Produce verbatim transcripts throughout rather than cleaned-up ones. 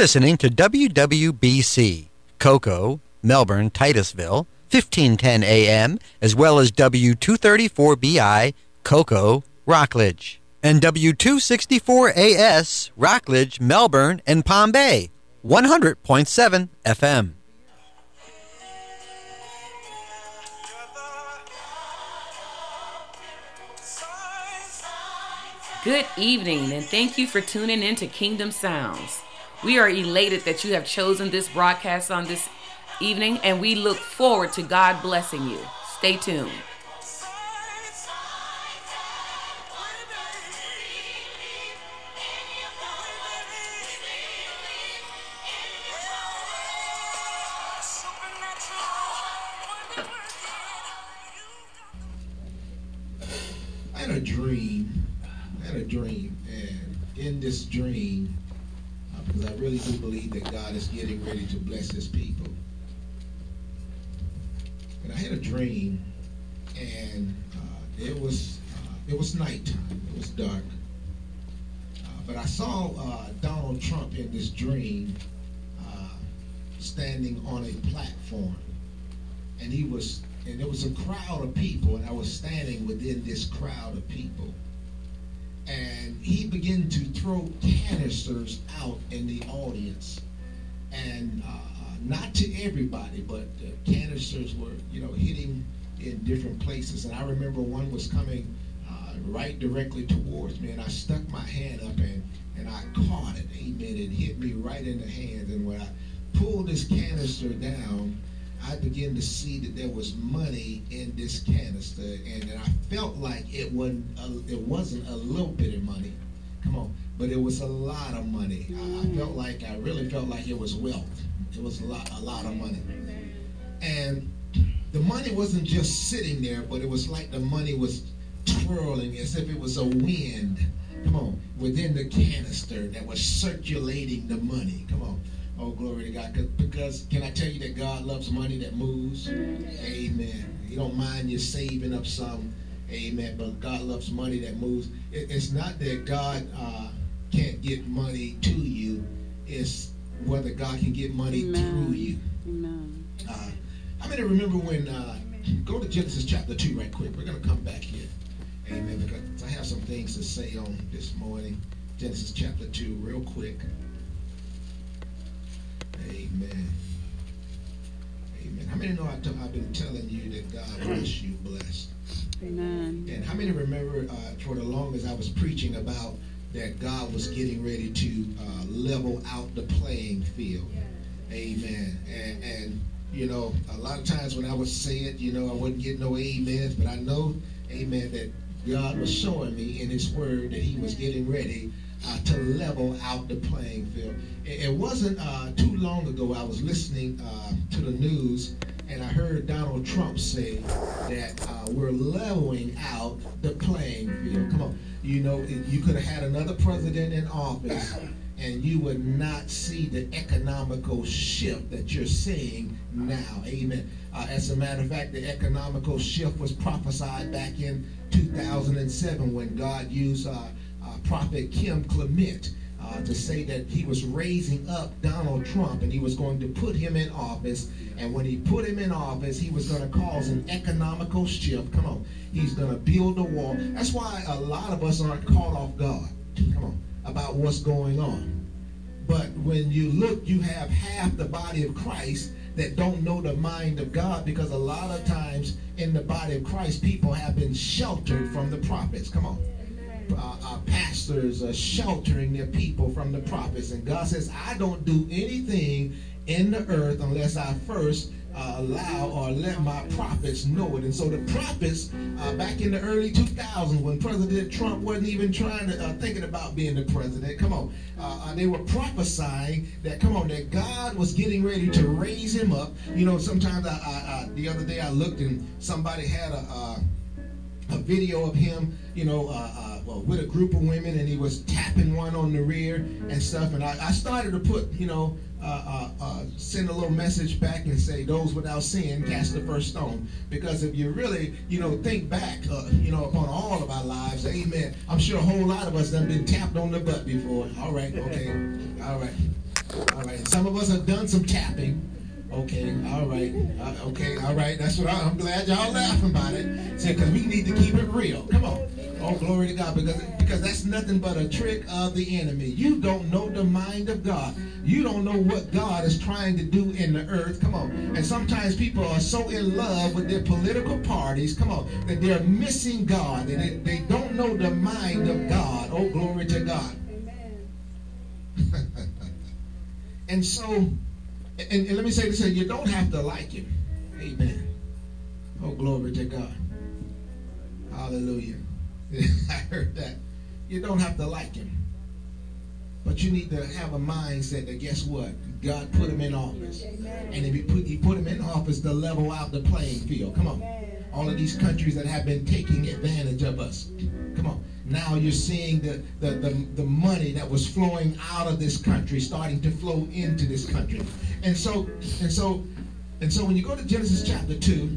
listening to W W B C, Cocoa, Melbourne, Titusville, fifteen ten A M, as well as W two thirty-four B I, Cocoa, Rockledge, and W two sixty-four A S, Rockledge, Melbourne, and Palm Bay, one hundred point seven F M. Good evening, and thank you for tuning in to Kingdom Sounds. We are elated that you have chosen this broadcast on this evening, and we look forward to God blessing you. Stay tuned. I had a dream. I had a dream, and in this dream, uh, because I really do believe that God is getting ready to bless his people. And I had a dream, and uh, it was uh, it was nighttime. It was dark. Uh, but I saw uh, Donald Trump in this dream uh, standing on a platform, and he was, and there was a crowd of people, and I was standing within this crowd of people. And he began to throw canisters out in the audience, and uh, not to everybody, but the canisters were, you know, hitting in different places. And I remember one was coming uh, right directly towards me, and I stuck my hand up and and I caught it. Amen. It hit me right in the hand, and when I pulled this canister down, I began to see that there was money in this canister, and, and I felt like it wasn't a, it wasn't a little bit of money. Come on, but it was a lot of money. I, I felt like I really felt like it was wealth. It was a lot, a lot of money, and the money wasn't just sitting there, but it was like the money was twirling as if it was a wind. Come on, within the canister that was circulating the money. Come on. Oh, glory to God. Because can I tell you that God loves money that moves? Amen. He don't mind you saving up some. Amen. But God loves money that moves. It, it's not that God uh, can't get money to you. It's whether God can get money Amen. through you. Amen. Uh, I mean, remember when, uh, go to Genesis chapter two right quick. We're going to come back here. Amen. Because I have some things to say on this morning. Genesis chapter two real quick. Amen. Amen. How many know I t- I've been telling you that God bless you blessed? Amen. And how many remember uh, for the longest I was preaching about that God was getting ready to uh, level out the playing field? Amen. And, and, you know, a lot of times when I would say it, you know, I wouldn't get no amens, but I know, amen, that God was showing me in his word that he was getting ready Uh, to level out the playing field. It, it wasn't uh, too long ago I was listening uh, to the news, and I heard Donald Trump say that uh, we're leveling out the playing field. Come on, you know, you could have had another president in office, and you would not see the economical shift that you're seeing now. Amen. Uh, as a matter of fact, the economical shift was prophesied back in two thousand seven when God used uh, Uh, Prophet Kim Clement uh, to say that he was raising up Donald Trump and he was going to put him in office. And when he put him in office, he was going to cause an economical shift. Come on. He's going to build a wall. That's why a lot of us aren't caught off guard. Come on. About what's going on. But when you look, you have half the body of Christ that don't know the mind of God, because a lot of times in the body of Christ, people have been sheltered from the prophets. Come on. Uh, uh, pastors are sheltering their people from the prophets, and God says, I don't do anything in the earth unless I first uh, allow or let my prophets know it. And so the prophets uh, back in the early two thousands, when President Trump wasn't even trying to uh, thinking about being the president, come on, uh, they were prophesying that, come on, that God was getting ready to raise him up. You know, sometimes I, I, I the other day I looked and somebody had a uh, a video of him, you know, uh, uh, well, with a group of women, and he was tapping one on the rear and stuff. And I, I started to put, you know, uh, uh, uh, send a little message back and say, those without sin cast the first stone. Because if you really, you know, think back, uh, you know, upon all of our lives, amen, I'm sure a whole lot of us have been tapped on the butt before. All right, okay, all right. All Some of us have done some tapping. Okay, all right. Uh, okay, all right. That's what I, I'm glad y'all laughing about it. See, because we need to keep it real. Come on. Oh, glory to God. Because, because that's nothing but a trick of the enemy. You don't know the mind of God. You don't know what God is trying to do in the earth. Come on. And sometimes people are so in love with their political parties, come on, that they're missing God. And they, they don't know the mind of God. Oh, glory to God. And so, and, and let me say this, you don't have to like him. Amen. Oh, glory to God. Hallelujah. I heard that. You don't have to like him. But you need to have a mindset that, guess what? God put him in office. And if he put, he put him in office to level out the playing field. Come on. All of these countries that have been taking advantage of us. Come on. Now you're seeing the, the, the, the money that was flowing out of this country starting to flow into this country. And so, and so, and so when you go to Genesis chapter two,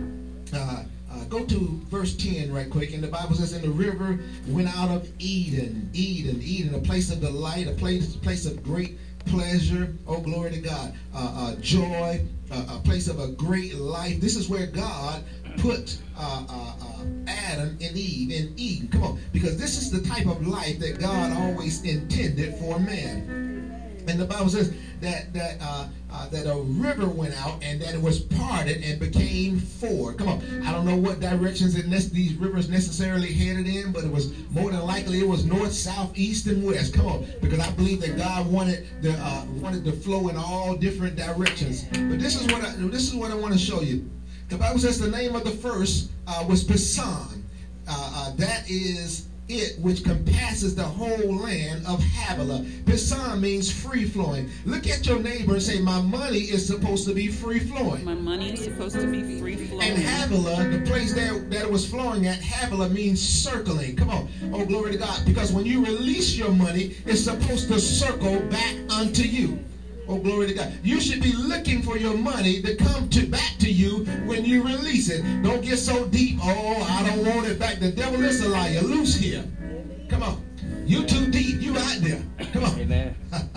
uh, uh, go to verse ten right quick. And the Bible says, and the river went out of Eden, Eden, Eden, a place of delight, a place, place of great pleasure. Oh, glory to God. Uh, uh, joy, uh, a place of a great life. This is where God put uh, uh, uh, Adam and Eve in Eden. Come on. Because this is the type of life that God always intended for man. And the Bible says that that uh, uh, that a river went out and that it was parted and became four. Come on, I don't know what directions it ne- these rivers necessarily headed in, but it was more than likely it was north, south, east, and west. Come on, because I believe that God wanted the uh, wanted to flow in all different directions. But this is what I, this is what I want to show you. The Bible says the name of the first uh, was Pison. Uh, uh, that is it which compasses the whole land of Havilah. Pison means free flowing. Look at your neighbor and say, my money is supposed to be free flowing. My money is supposed to be free flowing. And Havilah, the place there that it was flowing at, Havilah means circling. Come on. Oh, glory to God. Because when you release your money, it's supposed to circle back unto you. Oh, glory to God. You should be looking for your money to come to back to you when you release it. Don't get so deep. Oh, I don't want it back. The devil is a liar. Loose here. Come on. You too deep. You out there. Come on. Amen.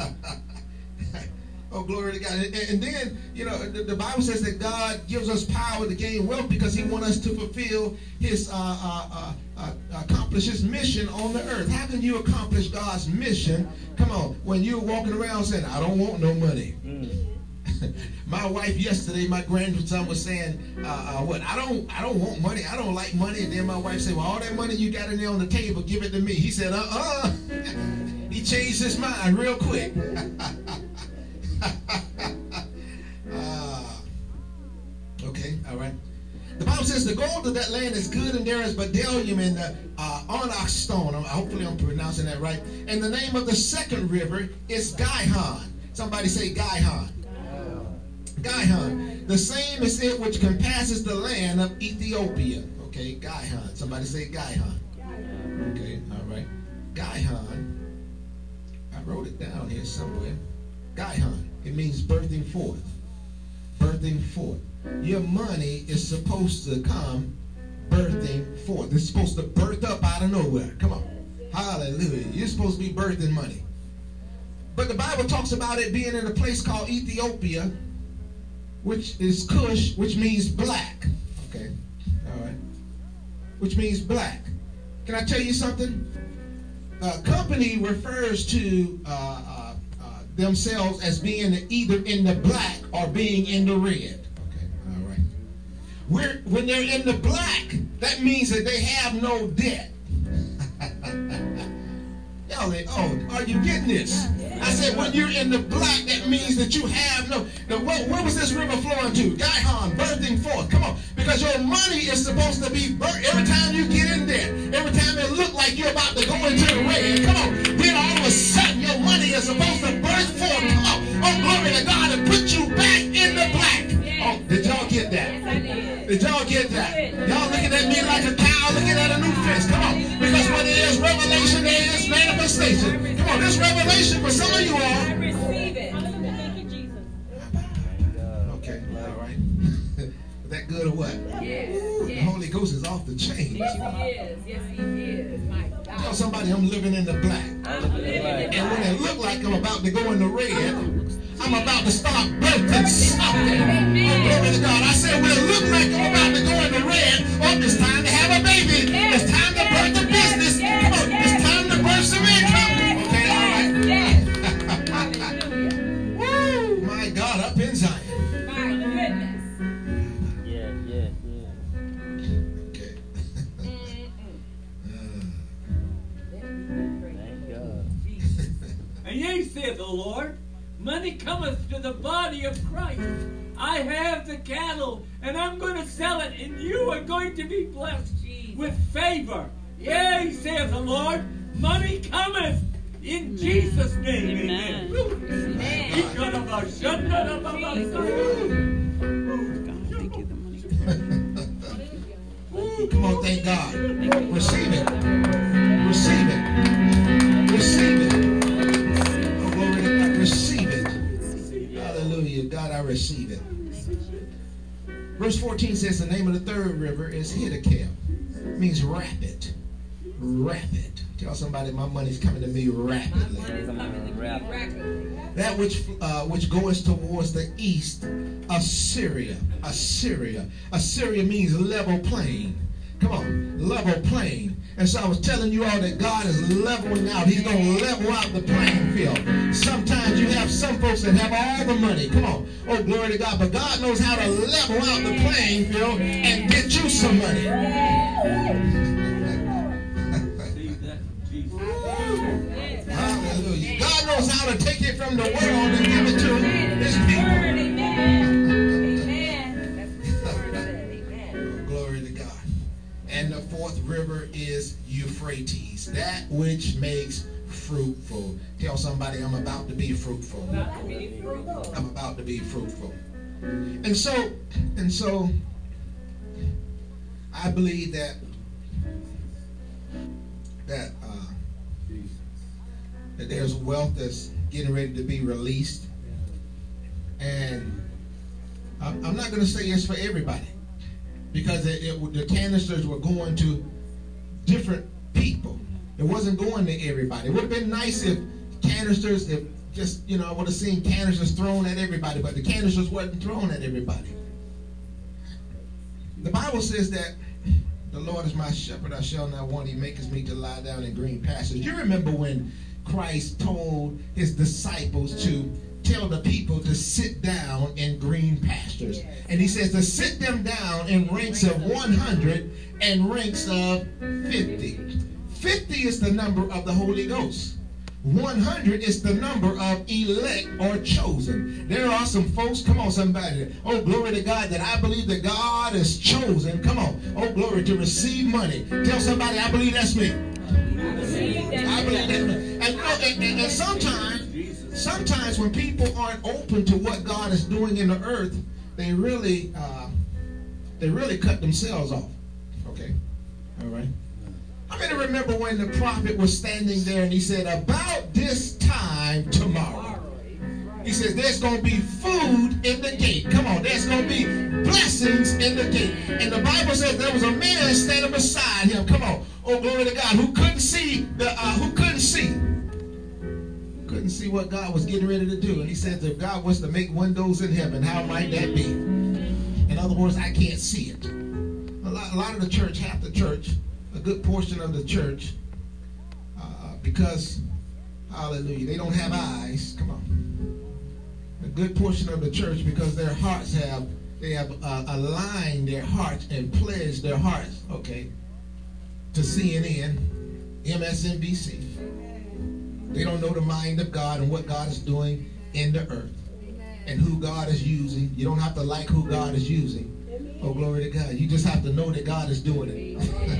Oh, glory to God. And, and then, you know, the, the Bible says that God gives us power to gain wealth because he wants us to fulfill his, uh, uh, uh, uh, accomplish his mission on the earth. How can you accomplish God's mission? Come on, when you're walking around saying, I don't want no money. Mm. My wife yesterday, my grandson was saying, uh, uh, what, I don't I don't want money. I don't like money. And then my wife said, well, all that money you got in there on the table, give it to me. He said, uh-uh. He changed his mind real quick. uh, okay, all right. The Bible says the gold of that land is good, and there is bdellium and the uh, onyx stone. Hopefully I'm pronouncing that right. And the name of the second river is Gihon. Somebody say Gihon. Gihon. The same is it which compasses the land of Ethiopia. Okay, Gihon. Somebody say Gihon. Okay, all right. Gihon. I wrote it down here somewhere. Gihon. It means birthing forth. Birthing forth. Your money is supposed to come birthing forth. It's supposed to birth up out of nowhere. Come on. Hallelujah. You're supposed to be birthing money. But the Bible talks about it being in a place called Ethiopia, which is Cush, which means black. Okay. All right. Which means black. Can I tell you something? A company refers to uh, uh, uh, themselves as being either in the black or being in the red. We're, when they're in the black, that means that they have no debt. Y'all, oh, are you getting this? I said when you're in the black, that means that you have no. Now, where, where was this river flowing to? Gihon, birthing forth. Come on, because your money is supposed to be birthed every time you get in there. Every time it look like you're about to go into the red. Come on, then all of a sudden your money is supposed to burst forth. Come on, oh glory to God, and put you back in the black. Oh, did y'all get that? Did y'all get that? Y'all looking at me like a cow looking at a new fish. Come on. Because when there is revelation, there is manifestation. Come on, there's revelation for some of you all. I receive it. Thank you, Jesus. Okay, all right. Is that good or what? Yes. Ooh, yes. The Holy Ghost is off the chain. Yes, he is. Yes, he is. My God. Tell somebody I'm living in the black. I'm living in the black. And when it look like I'm about to go in the red, I'm I'm about to start birthing something. Oh, glory to God. I said, well, it looks like I'm about to go in the red. Oh, it's time to have a baby. It's time to birth a business. Come on, it's time to birth some income. Okay, all right. Woo, my God, up in Zion. My goodness. Yeah, yeah, yeah. Okay. Thank God. And yea, saith the Lord, money cometh to the body of Christ. I have the cattle, and I'm going to sell it, and you are going to be blessed with favor. Yea, saith the Lord, money cometh in Jesus' name. Amen. Amen. Amen. God, thank you. The money. Ooh, come on, thank God. Receive it. Receive it. Receive it. Oh, glory to God. Receive it. Hallelujah. God, I receive it. Verse fourteen says the name of the third river is Hiddekel. It means rapid. Rapid. Tell somebody my money's coming to me rapidly. That which uh, which goes towards the east, Assyria. Assyria. Assyria means level plain. Come on, level plain. And so I was telling you all that God is leveling out. He's going to level out the playing field. Sometimes you have some folks that have all the money. Come on. Oh, glory to God. But God knows how to level out the playing field and get you some money. Hallelujah. God knows how to take it from the world and give it to his people. Oh, glory to God. And the fourth river is Euphrates, that which makes fruitful. Tell somebody I'm about to be fruitful. I'm about to be fruitful. And so, and so, I believe that that uh, that there's wealth that's getting ready to be released, and I'm I'm not going to say it's for everybody, because it, it, the canisters were going to different people. It wasn't going to everybody. It would have been nice if canisters, if just, you know, I would have seen canisters thrown at everybody, but the canisters wasn't thrown at everybody. The Bible says that the Lord is my shepherd, I shall not want. He maketh me to lie down in green pastures. You remember when Christ told his disciples to tell the people to sit down in green pastures. Yes. And he says to sit them down in ranks of one hundred and ranks of fifty. fifty is the number of the Holy Ghost. one hundred is the number of elect or chosen. There are some folks, come on somebody, oh glory to God, that I believe that God has chosen, come on, oh glory, to receive money. Tell somebody, I believe that's me. I believe that's me. And, and, and, and sometimes, sometimes when people aren't open to what God is doing in the earth, they really, uh, they really cut themselves off. Okay, all right. I mean, I remember when the prophet was standing there and he said, about this time tomorrow, he says, there's going to be food in the gate. Come on, there's going to be blessings in the gate. And the Bible says there was a man standing beside him. Come on, oh glory to God, who couldn't see the, uh, who couldn't see, couldn't see what God was getting ready to do. And he says, if God was to make windows in heaven, how might that be? In other words, I can't see it. A lot, a lot of the church, half the church, a good portion of the church, uh, because, hallelujah, they don't have eyes. Come on. A good portion of the church, because their hearts have, they have uh, aligned their hearts and pledged their hearts, okay, to C N N, M S N B C. They don't know the mind of God and what God is doing in the earth and who God is using. You don't have to like who God is using. Oh, glory to God. You just have to know that God is doing it.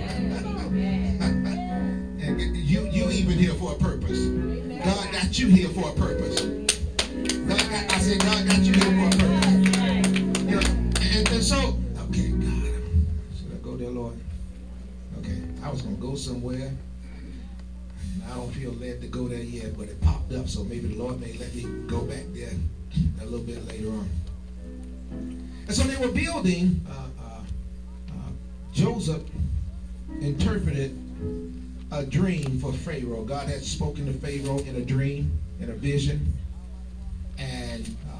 And you, you even here for a purpose. God got you here for a purpose. God got, I said, God got you here for a purpose. You know, and, and so, okay, God, should I go there, Lord? Okay, I was going to go somewhere. I don't feel led to go there yet, but it popped up, so maybe the Lord may let me go back there a little bit later on. And so they were building, uh, uh, uh, Joseph interpreted a dream for Pharaoh. God had spoken to Pharaoh in a dream, in a vision, and uh,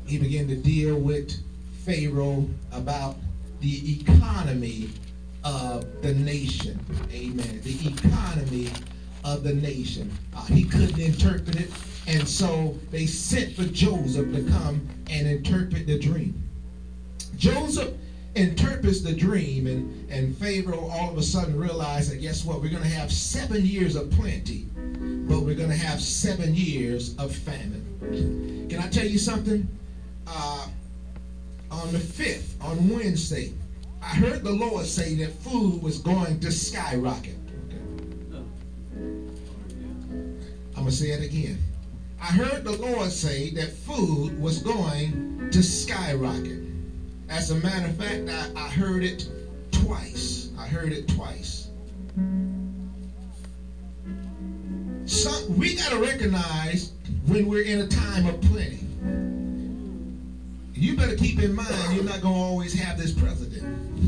he began to deal with Pharaoh about the economy of the nation. Amen. The economy of the nation. Uh, he couldn't interpret it, and so they sent for Joseph to come and interpret the dream. Joseph interprets the dream, and, and Pharaoh all of a sudden realized that, guess what? We're going to have seven years of plenty, but we're going to have seven years of famine. Can I tell you something? Uh, on the fifth, on Wednesday, I heard the Lord say that food was going to skyrocket. I'm going to say it again. I heard the Lord say that food was going to skyrocket. As a matter of fact, I, I heard it twice. I heard it twice. Some, we got to recognize when we're in a time of plenty. You better keep in mind you're not going to always have this president.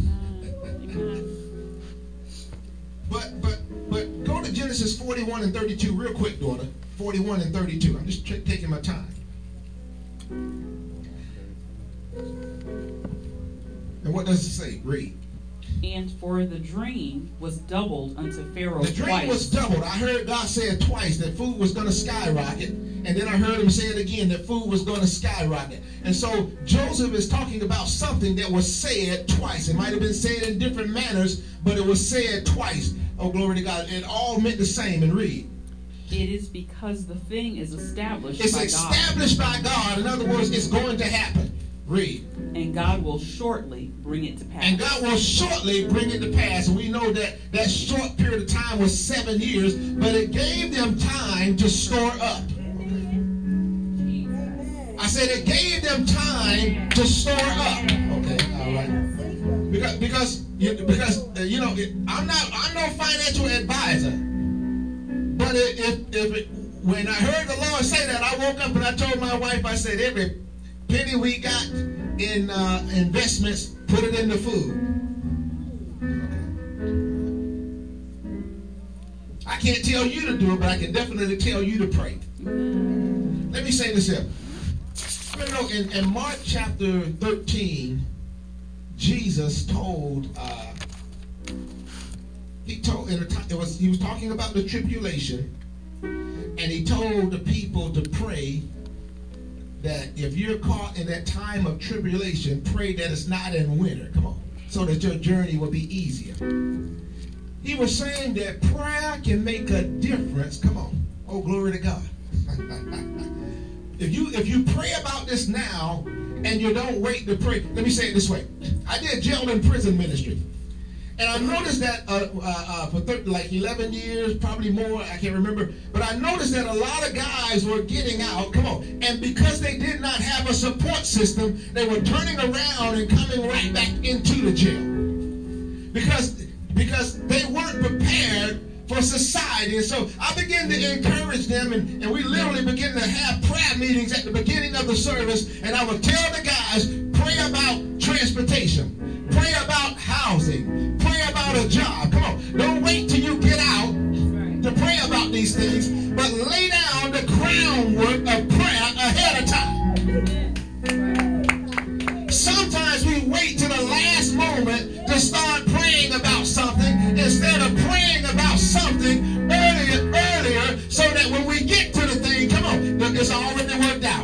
but but but go to Genesis forty-one and thirty-two real quick, daughter. forty-one and thirty-two. I'm just t- taking my time. And what does it say? Read. And for the dream was doubled unto Pharaoh The dream twice. was doubled. I heard God say it twice, that food was going to skyrocket. And then I heard him say it again, that food was going to skyrocket. And so Joseph is talking about something that was said twice. It might have been said in different manners, but it was said twice. Oh, glory to God. It all meant the same. And read. It is because the thing is established It's by established God. by God. In other words, it's going to happen. Read. And God will shortly bring it to pass. And God will shortly bring it to pass. And we know that that short period of time was seven years, but it gave them time to store up. I said it gave them time to store up. Okay, all right. Because because because uh, you know I'm not I'm no financial advisor, but if if it, when I heard the Lord say that, I woke up and I told my wife, I said, every penny we got in uh, investments, put it into food. I can't tell you to do it, but I can definitely tell you to pray. Let me say this here. You know, in, in Mark chapter thirteen, Jesus told, uh, he told, in a t- it was he was talking about the tribulation, and he told the people to pray that if you're caught in that time of tribulation, pray that it's not in winter. Come on, so that your journey will be easier. He was saying that prayer can make a difference. Come on, oh glory to God. If you if you pray about this now and you don't wait to pray, let me say it this way. I did jail and prison ministry. And I noticed that uh, uh, uh, for thirty, like eleven years, probably more, I can't remember. But I noticed that a lot of guys were getting out, come on. And because they did not have a support system, they were turning around and coming right back into the jail. Because, because they weren't prepared for society. And so I began to encourage them, and, and we literally began to have prayer meetings at the beginning of the service, and I would tell the guys, pray about transportation, pray about housing, pray about a job. Come on, don't wait till you get out to pray about these things, but lay down the groundwork of prayer ahead of time. Sometimes we wait till the last moment to start praying about something instead of praying about something earlier, earlier, so that when we get to the thing, come on, it's already worked out.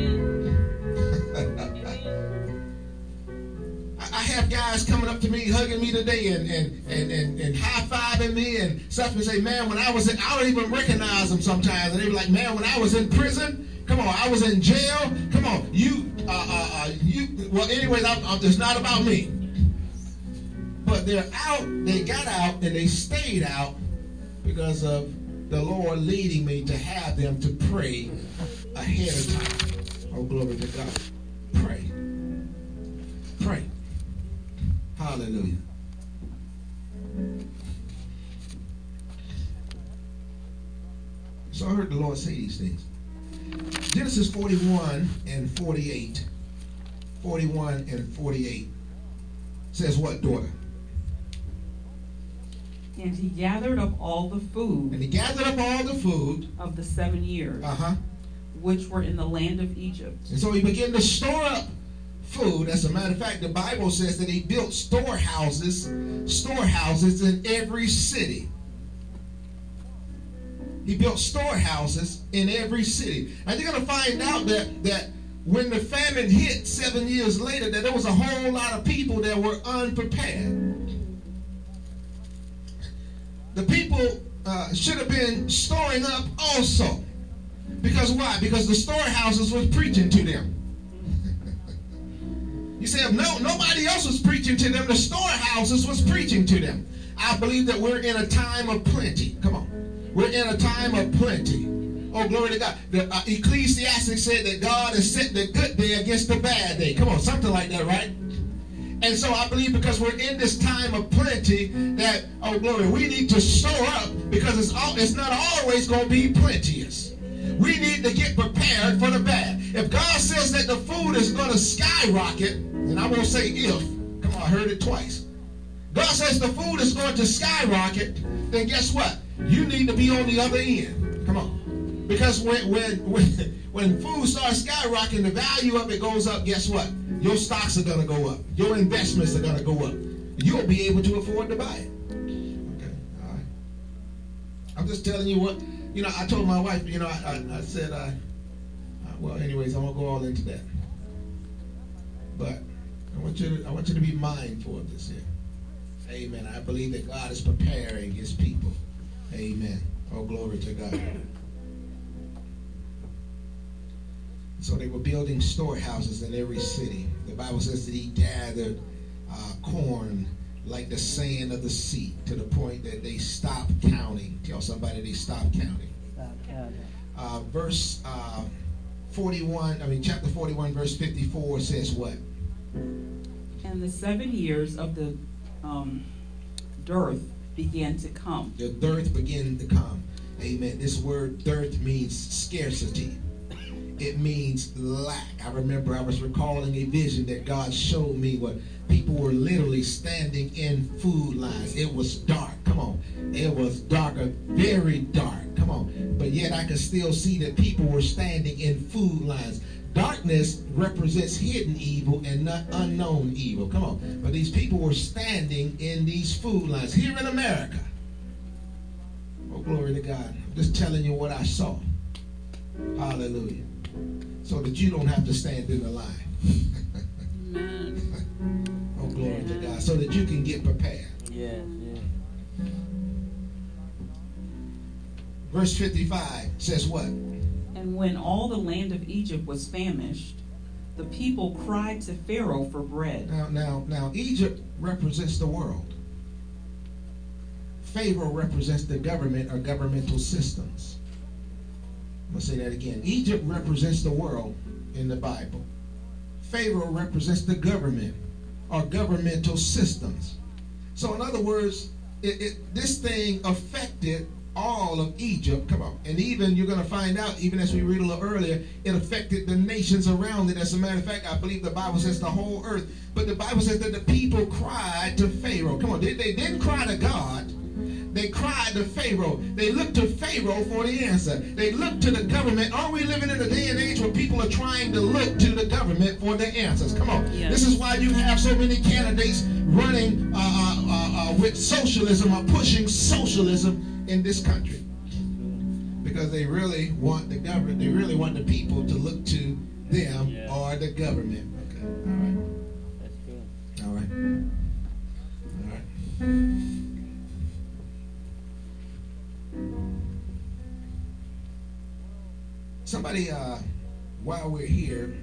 I have guys coming up to me, hugging me today, and and and and, and high-fiving me and stuff, and say, man, when I was in, I don't even recognize them sometimes, and they be like, man, when I was in prison, come on, I was in jail, come on, you, uh, uh, uh you, well, anyways, I'm, I'm, it's not about me. But they're out, they got out, and they stayed out because of the Lord leading me to have them to pray ahead of time. Oh, glory to God. Pray. Pray. Hallelujah. So I heard the Lord say these things. Genesis forty-one and forty-eight. forty-one and forty-eight says what, daughter? And he gathered up all the food And he gathered up all the food of the seven years, uh-huh. which were in the land of Egypt. And so he began to store up food. As a matter of fact, the Bible says that he built storehouses, storehouses in every city. He built storehouses in every city. And you're going to find out that, that when the famine hit seven years later, that there was a whole lot of people that were unprepared. The people uh, should have been storing up also. Because why? Because the storehouses was preaching to them. You say, if no, nobody else was preaching to them, the storehouses was preaching to them. I believe that we're in a time of plenty. Come on. We're in a time of plenty. Oh, glory to God. The uh, Ecclesiastes said that God has set the good day against the bad day. Come on, something like that, right? And so I believe because we're in this time of plenty that, oh, glory, we need to store up because it's, all, it's not always going to be plenteous. We need to get prepared for the bad. If God says that the food is going to skyrocket, and I won't say if, come on, I heard it twice. God says the food is going to skyrocket, then guess what? You need to be on the other end. Come on. Because when when when, when food starts skyrocketing, the value of it goes up, guess what? Your stocks are going to go up. Your investments are going to go up. You'll be able to afford to buy it. Okay, all right. I'm just telling you what, you know, I told my wife, you know, I, I, I said, uh, uh, well, anyways, I won't go all into that. But I want you to, I want you to be mindful of this here. Amen. I believe that God is preparing his people. Amen. Oh, glory to God. So they were building storehouses in every city. The Bible says that he gathered uh, corn like the sand of the sea to the point that they stopped counting. Tell somebody they stopped counting. Stop counting. Uh, verse uh, forty-one, I mean chapter forty-one, verse fifty-four says what? And the seven years of the um, dearth began to come. The dearth began to come. Amen. This word dearth means scarcity. It means lack. I remember I was recalling a vision that God showed me where people were literally standing in food lines. It was dark. Come on. It was darker, very dark. Come on. But yet I could still see that people were standing in food lines. Darkness represents hidden evil and not unknown evil. Come on. But these people were standing in these food lines here in America. Oh, glory to God. I'm just telling you what I saw. Hallelujah. So that you don't have to stand in the line. Oh, glory to God. So that you can get prepared. Yes, yes. Verse fifty-five says what? And when all the land of Egypt was famished, the people cried to Pharaoh for bread. Now, now, now, Egypt represents the world. Pharaoh represents the government or governmental systems. I'm going to say that again. Egypt represents the world in the Bible. Pharaoh represents the government or governmental systems. So in other words, it, it, this thing affected all of Egypt. Come on. And even you're going to find out, even as we read a little earlier, it affected the nations around it. As a matter of fact, I believe the Bible says the whole earth. But the Bible says that the people cried to Pharaoh. Come on. They, they didn't cry to God. They cried to Pharaoh. They looked to Pharaoh for the answer. They looked to the government. Are we living in a day and age where people are trying to look to the government for the answers? Come on. Yes. This is why you have so many candidates running uh, uh, uh, uh, with socialism or pushing socialism in this country. Because they really want the government, they really want the people to look to them Yeah. or the government. Okay. All right. That's good. All right. All right. Somebody, uh, while we're here,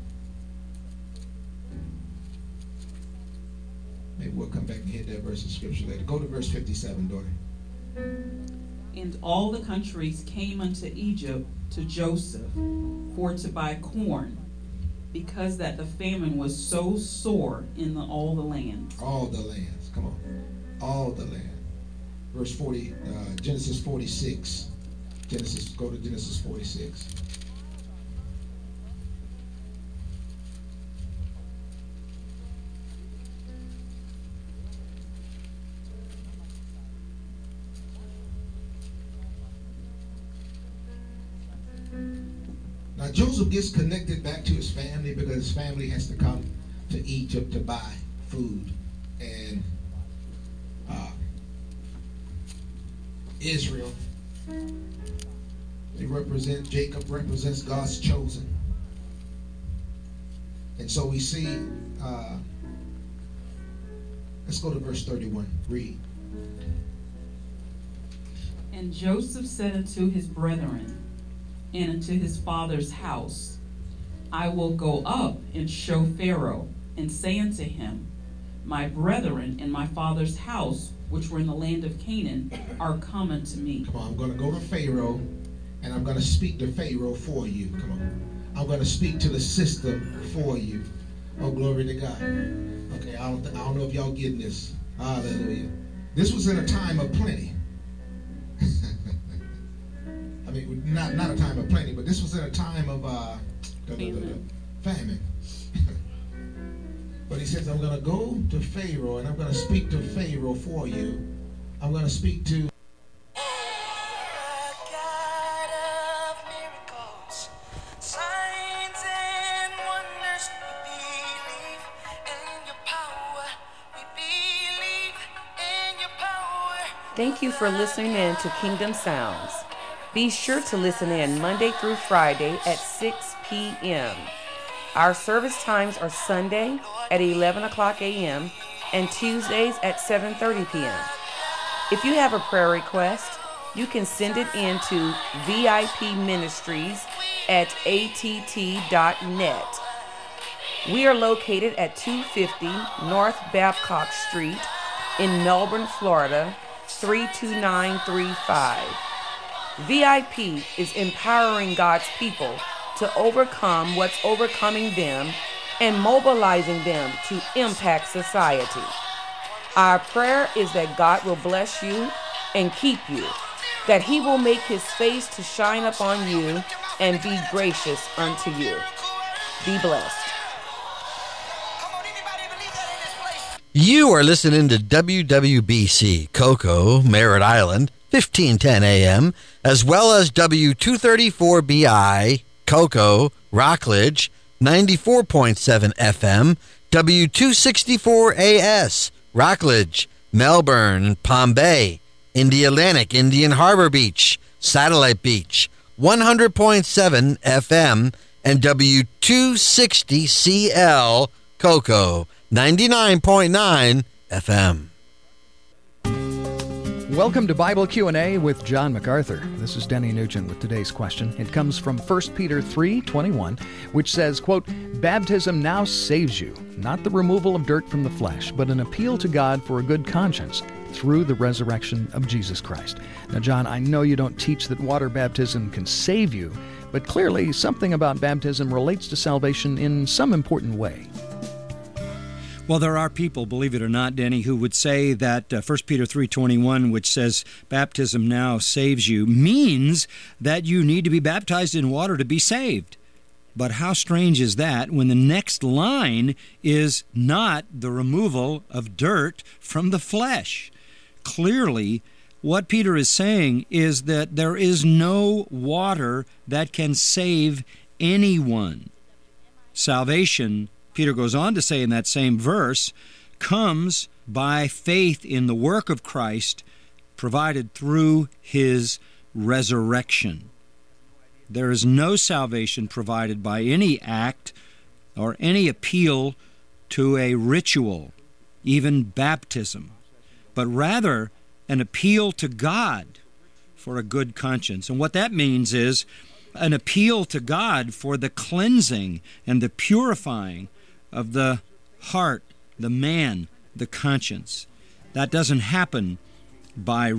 maybe we'll come back and hit that verse of scripture later. Go to verse fifty-seven, daughter. And all the countries came unto Egypt to Joseph for to buy corn, because that the famine was so sore in the, all the lands. All the lands. Come on. All the land. Verse forty, uh, Genesis forty-six. Genesis, go to Genesis forty-six. Now Joseph gets connected back to his family because his family has to come to Egypt to buy food. And uh, Israel, they represent, Jacob represents God's chosen. And so we see, uh, let's go to verse thirty-one. Read. And Joseph said unto his brethren and unto his father's house, I will go up and show Pharaoh, and say unto him, my brethren in my father's house, which were in the land of Canaan, are come unto me. Come on, I'm going to go to Pharaoh, and I'm going to speak to Pharaoh for you. Come on. I'm going to speak to the system for you. Oh, glory to God. Okay, I don't, I don't know if y'all getting this. Hallelujah. This was in a time of plenty. I mean, not, not a time of plenty, but this was in a time of uh, the, the, the, the famine. But he says, I'm going to go to Pharaoh, and I'm going to speak to Pharaoh for you. I'm going to speak to Thank you for listening in to Kingdom Sounds. Be sure to listen in Monday through Friday at six p.m. Our service times are Sunday at eleven o'clock a.m. and Tuesdays at seven thirty p.m. If you have a prayer request, you can send it in to V I P Ministries at A T T dot net. We are located at two fifty North Babcock Street in Melbourne, Florida, three two nine three five. V I P is empowering God's people to overcome what's overcoming them and mobilizing them to impact society. Our prayer is that God will bless you and keep you, that he will make his face to shine upon you and be gracious unto you. Be blessed. You are listening to W W B C, Cocoa, Merritt Island, fifteen ten a.m., as well as W two thirty-four B I, Cocoa, Rockledge, ninety-four point seven F M, W two sixty-four A S, Rockledge, Melbourne, Palm Bay, Indialantic, Indian Harbor Beach, Satellite Beach, one hundred point seven F M, and W two sixty C L, Cocoa, ninety-nine point nine F M. Welcome to Bible Q and A with John MacArthur. This is Denny Nugent with today's question. It comes from First Peter three twenty-one, which says, quote, baptism now saves you, not the removal of dirt from the flesh, but an appeal to God for a good conscience through the resurrection of Jesus Christ. Now, John, I know you don't teach that water baptism can save you, but clearly something about baptism relates to salvation in some important way. Well, there are people, believe it or not, Denny, who would say that uh, First Peter three twenty-one, which says baptism now saves you, means that you need to be baptized in water to be saved. But how strange is that when the next line is not the removal of dirt from the flesh? Clearly, what Peter is saying is that there is no water that can save anyone. Salvation, Peter goes on to say in that same verse, comes by faith in the work of Christ provided through his resurrection. There is no salvation provided by any act or any appeal to a ritual, even baptism, but rather an appeal to God for a good conscience. And what that means is an appeal to God for the cleansing and the purifying of the heart, the man, the conscience. That doesn't happen by